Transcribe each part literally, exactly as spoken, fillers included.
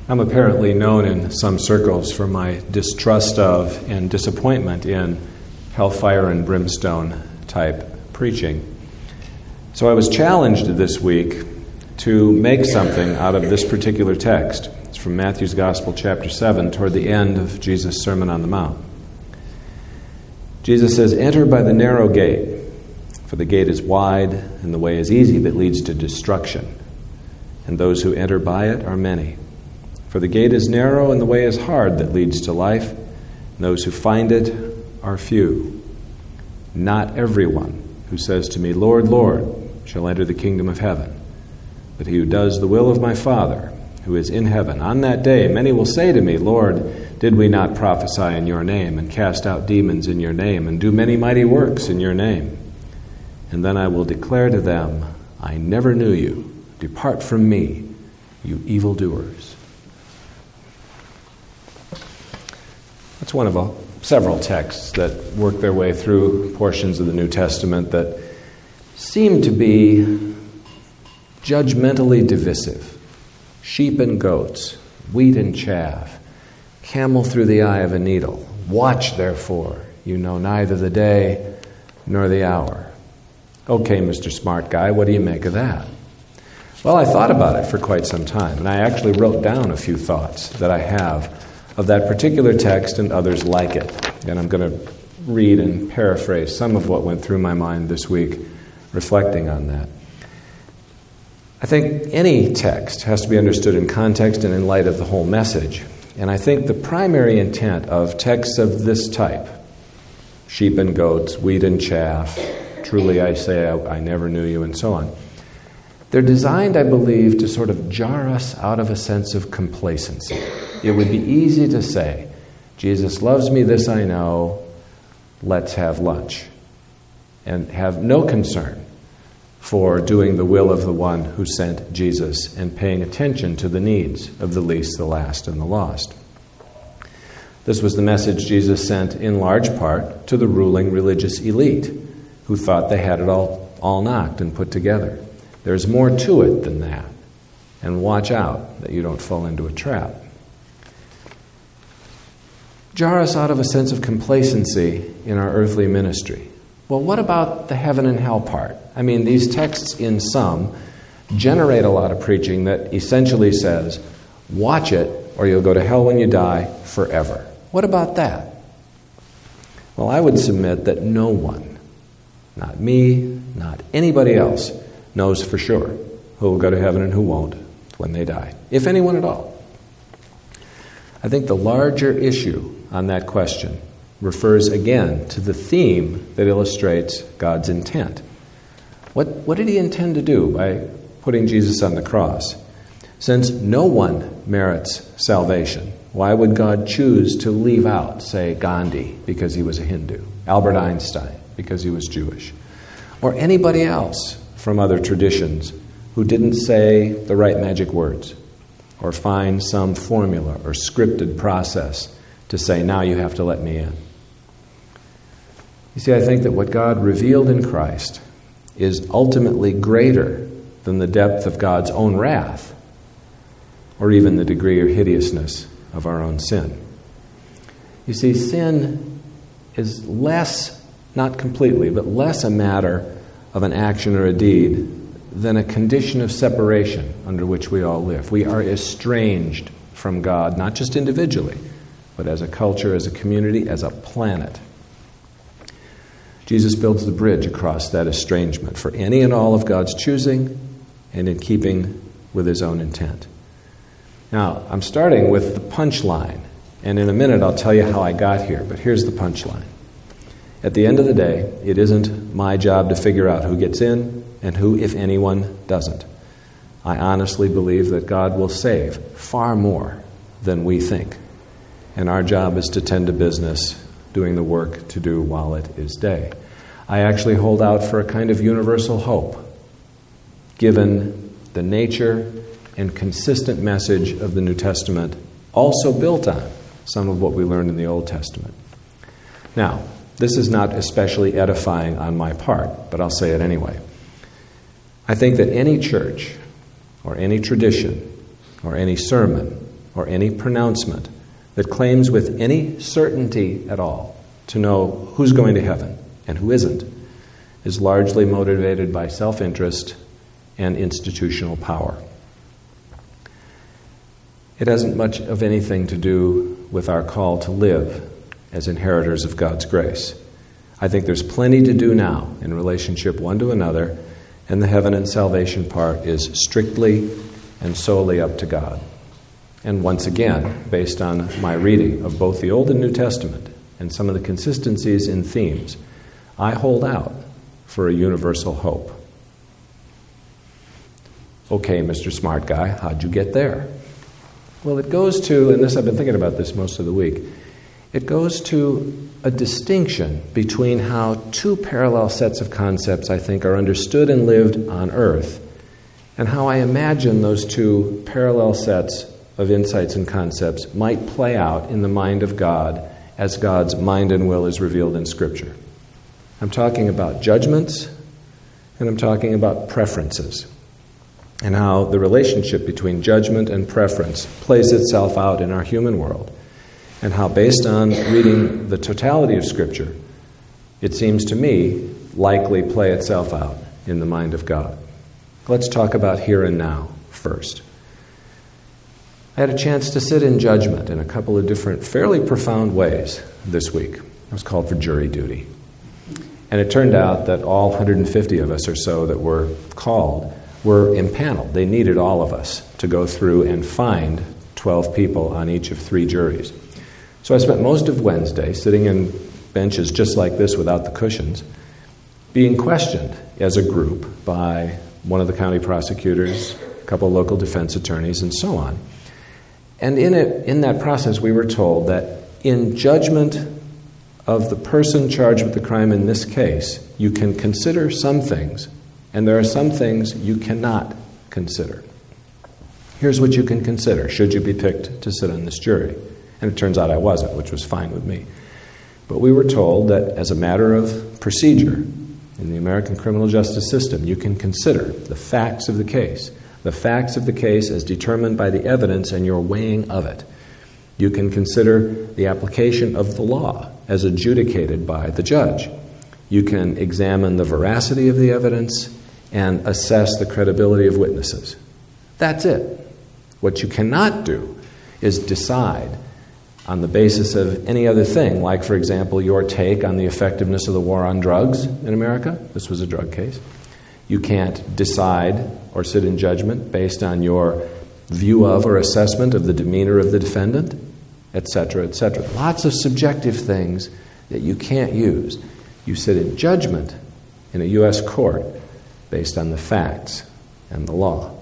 I'm apparently known in some circles for my distrust of and disappointment in hellfire and brimstone type preaching. So I was challenged this week to make something out of this particular text. It's from Matthew's Gospel, chapter seven, toward the end of Jesus' Sermon on the Mount. Jesus says, "Enter by the narrow gate, for the gate is wide and the way is easy that leads to destruction, and those who enter by it are many. For the gate is narrow and the way is hard that leads to life, and those who find it are few. Not everyone who says to me, 'Lord, Lord,' shall enter the kingdom of heaven, but he who does the will of my Father who is in heaven. On that day many will say to me, 'Lord, did we not prophesy in your name, and cast out demons in your name, and do many mighty works in your name?' And then I will declare to them, 'I never knew you. Depart from me, you evildoers.'" That's one of a, several texts that work their way through portions of the New Testament that seem to be judgmentally divisive. Sheep and goats, wheat and chaff, camel through the eye of a needle. Watch, therefore, you know neither the day nor the hour. Okay, Mister Smart Guy, what do you make of that? Well, I thought about it for quite some time, and I actually wrote down a few thoughts that I have of that particular text and others like it. And I'm going to read and paraphrase some of what went through my mind this week, reflecting on that. I think any text has to be understood in context and in light of the whole message. And I think the primary intent of texts of this type, sheep and goats, wheat and chaff, truly I say I, I never knew you, and so on, they're designed, I believe, to sort of jar us out of a sense of complacency. It would be easy to say, Jesus loves me, this I know, let's have lunch, and have no concern for doing the will of the one who sent Jesus and paying attention to the needs of the least, the last, and the lost. This was the message Jesus sent in large part to the ruling religious elite who thought they had it all, all knocked and put together. There's more to it than that, and watch out that you don't fall into a trap. Jar us out of a sense of complacency in our earthly ministry. Well, what about the heaven and hell part? I mean, these texts in some generate a lot of preaching that essentially says, watch it or you'll go to hell when you die forever. What about that? Well, I would submit that no one, not me, not anybody else, knows for sure who will go to heaven and who won't when they die, if anyone at all. I think the larger issue on that question refers again to the theme that illustrates God's intent. What, what did he intend to do by putting Jesus on the cross? Since no one merits salvation, why would God choose to leave out, say, Gandhi because he was a Hindu, Albert Einstein because he was Jewish, or anybody else from other traditions who didn't say the right magic words or find some formula or scripted process to say, now you have to let me in? You see, I think that what God revealed in Christ is ultimately greater than the depth of God's own wrath or even the degree or hideousness of our own sin. You see, sin is less, not completely, but less a matter of an action or a deed than a condition of separation under which we all live. We are estranged from God, not just individually, but as a culture, as a community, as a planet. Jesus builds the bridge across that estrangement for any and all of God's choosing and in keeping with his own intent. Now, I'm starting with the punchline, and in a minute I'll tell you how I got here, but here's the punchline. At the end of the day, it isn't my job to figure out who gets in and who, if anyone, doesn't. I honestly believe that God will save far more than we think, and our job is to tend to business, doing the work to do while it is day. I actually hold out for a kind of universal hope, given the nature and consistent message of the New Testament, also built on some of what we learned in the Old Testament. Now, this is not especially edifying on my part, but I'll say it anyway. I think that any church or any tradition or any sermon or any pronouncement that claims with any certainty at all to know who's going to heaven and who isn't is largely motivated by self-interest and institutional power. It hasn't much of anything to do with our call to live as inheritors of God's grace. I think there's plenty to do now in relationship one to another, and the heaven and salvation part is strictly and solely up to God. And once again, based on my reading of both the Old and New Testament and some of the consistencies in themes, I hold out for a universal hope. Okay, Mister Smart Guy, how'd you get there? Well, it goes to, and this I've been thinking about this most of the week, it goes to a distinction between how two parallel sets of concepts, I think, are understood and lived on earth, and how I imagine those two parallel sets of insights and concepts might play out in the mind of God as God's mind and will is revealed in Scripture. I'm talking about judgments, and I'm talking about preferences, and how the relationship between judgment and preference plays itself out in our human world, and how, based on reading the totality of Scripture, it seems to me likely play itself out in the mind of God. Let's talk about here and now first. I had a chance to sit in judgment in a couple of different, fairly profound ways this week. I was called for jury duty. And it turned out that all one hundred fifty of us or so that were called were impaneled. They needed all of us to go through and find twelve people on each of three juries. So I spent most of Wednesday sitting in benches just like this without the cushions, being questioned as a group by one of the county prosecutors, a couple of local defense attorneys, and so on. And in it, in that process, we were told that in judgment of the person charged with the crime in this case, you can consider some things, and there are some things you cannot consider. Here's what you can consider, should you be picked to sit on this jury. And it turns out I wasn't, which was fine with me. But we were told that as a matter of procedure in the American criminal justice system, you can consider the facts of the case, the facts of the case as determined by the evidence and your weighing of it. You can consider the application of the law as adjudicated by the judge. You can examine the veracity of the evidence and assess the credibility of witnesses. That's it. What you cannot do is decide on the basis of any other thing, like, for example, your take on the effectiveness of the war on drugs in America. This was a drug case. You can't decide or sit in judgment based on your view of or assessment of the demeanor of the defendant, et cetera, et cetera. Lots of subjective things that you can't use. You sit in judgment in a U S court based on the facts and the law.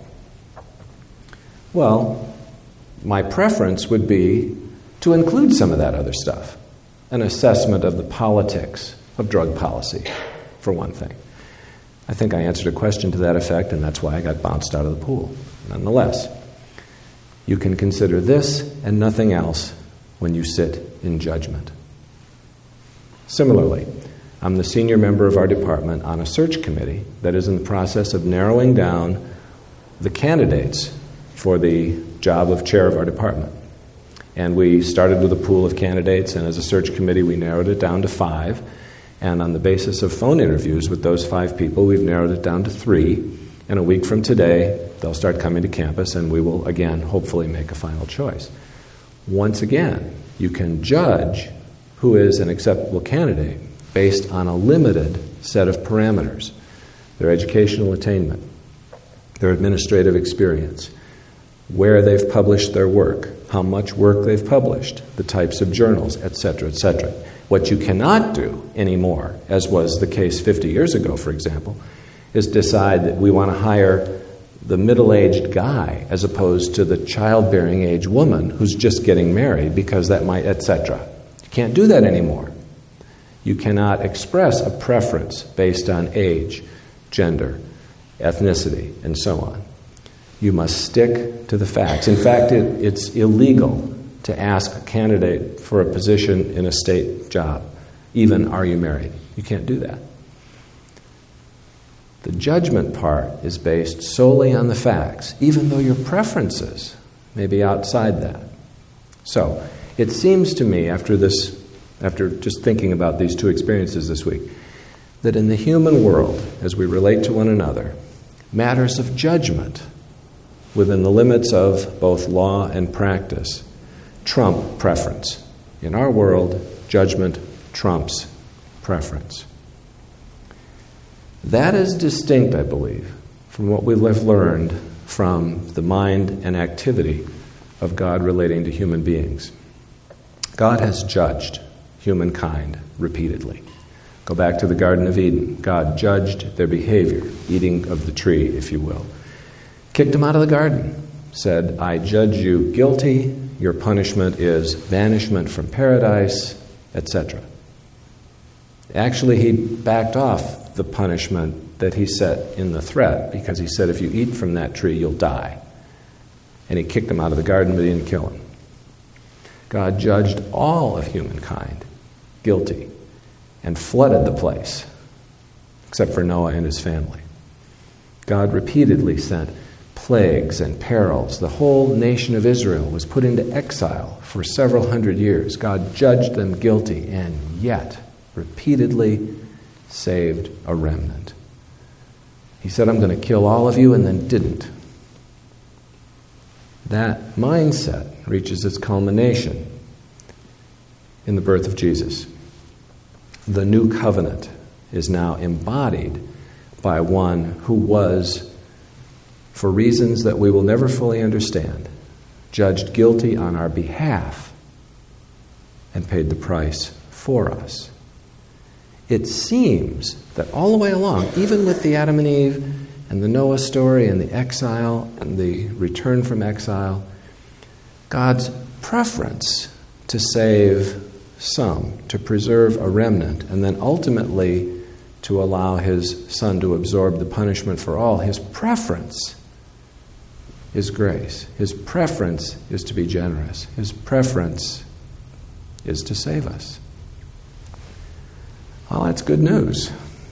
Well, my preference would be to include some of that other stuff, an assessment of the politics of drug policy, for one thing. I think I answered a question to that effect, and that's why I got bounced out of the pool. Nonetheless, you can consider this and nothing else when you sit in judgment. Similarly, I'm the senior member of our department on a search committee that is in the process of narrowing down the candidates for the job of chair of our department. And we started with a pool of candidates, and as a search committee, we narrowed it down to five. And on the basis of phone interviews with those five people, we've narrowed it down to three. And a week from today, they'll start coming to campus, and we will, again, hopefully make a final choice. Once again, you can judge who is an acceptable candidate based on a limited set of parameters: their educational attainment, their administrative experience, where they've published their work, how much work they've published, the types of journals, et cetera, et cetera. What you cannot do anymore, as was the case fifty years ago, for example, is decide that we want to hire the middle-aged guy as opposed to the childbearing age woman who's just getting married because that might, et cetera. You can't do that anymore. You cannot express a preference based on age, gender, ethnicity, and so on. You must stick to the facts. In fact, it, it's illegal to ask a candidate for a position in a state job, even, are you married? You can't do that. The judgment part is based solely on the facts, even though your preferences maybe outside that. So, it seems to me, after this, after just thinking about these two experiences this week, that in the human world, as we relate to one another, matters of judgment within the limits of both law and practice trump preference. In our world, judgment trumps preference. That is distinct, I believe, from what we have learned from the mind and activity of God relating to human beings. God has judged humankind repeatedly. Go back to the Garden of Eden. God judged their behavior, eating of the tree, if you will. Kicked them out of the garden. Said, I judge you guilty. Your punishment is banishment from paradise, et cetera. Actually, he backed off the punishment that he set in the threat because he said, if you eat from that tree, you'll die. And he kicked them out of the garden, but he didn't kill them. God judged all of humankind guilty and flooded the place, except for Noah and his family. God repeatedly sent plagues and perils. The whole nation of Israel was put into exile for several hundred years. God judged them guilty and yet repeatedly saved a remnant. He said, I'm going to kill all of you, and then didn't. That mindset reaches its culmination in the birth of Jesus. The new covenant is now embodied by one who was, for reasons that we will never fully understand, judged guilty on our behalf and paid the price for us. It seems that all the way along, even with the Adam and Eve and the Noah story and the exile and the return from exile, God's preference to save some, to preserve a remnant, and then ultimately to allow his Son to absorb the punishment for all, his preference is grace. His preference is to be generous. His preference is to save us. Well, that's good news.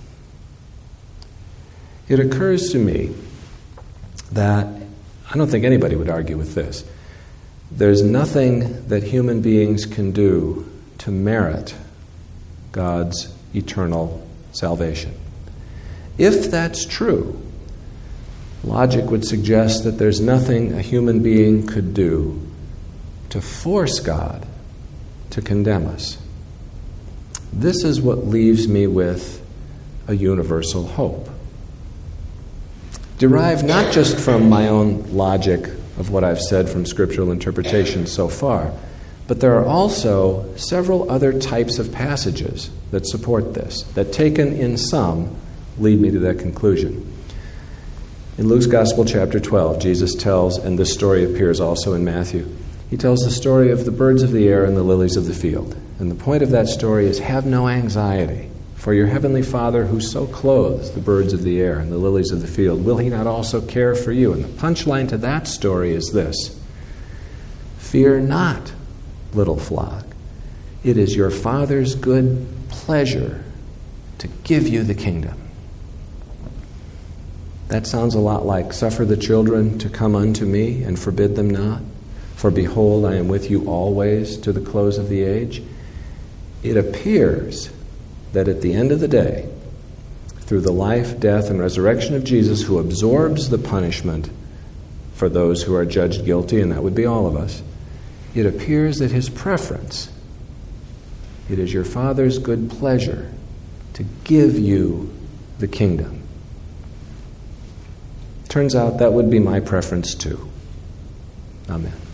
It occurs to me that I don't think anybody would argue with this. There's nothing that human beings can do to merit God's eternal salvation. If that's true, logic would suggest that there's nothing a human being could do to force God to condemn us. This is what leaves me with a universal hope. Derived not just from my own logic of what I've said from scriptural interpretation so far, but there are also several other types of passages that support this, that taken in sum lead me to that conclusion. In Luke's Gospel, chapter twelve, Jesus tells, and this story appears also in Matthew, he tells the story of the birds of the air and the lilies of the field. And the point of that story is, have no anxiety, for your heavenly Father who so clothes the birds of the air and the lilies of the field, will he not also care for you? And the punchline to that story is this: fear not, little flock. It is your Father's good pleasure to give you the kingdom. That sounds a lot like, suffer the children to come unto me and forbid them not. For behold, I am with you always to the close of the age. It appears that at the end of the day, through the life, death, and resurrection of Jesus, who absorbs the punishment for those who are judged guilty, and that would be all of us, it appears that his preference, it is your Father's good pleasure to give you the kingdom. Turns out that would be my preference too. Amen.